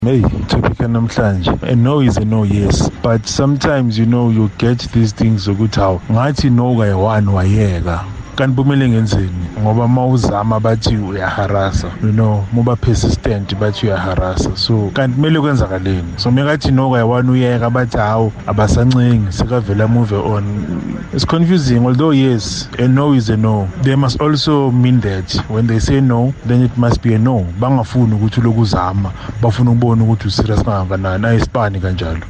Hey, topic namhlanje. A no is a no, yes. But sometimes, you get these things ukuthi hawu ngathi no kayi-1 wayeka. Kanti kumele ngenzeni ngoba mawuzama bathi uyaharasa, muba persistent bathi uyaharasa. So kanti kumele kwenzakaleni? So mekathi no kayi-1 uyeka bathi hawu abasancengi sekavela move on. It's confusing, although yes, a no is a no. They must also mean that when they say no, then it must be a no. Bangafuni ukuthi lokuzama, bafuna ukubona ukuthi userious kangakanani, ayisipani kanjalo.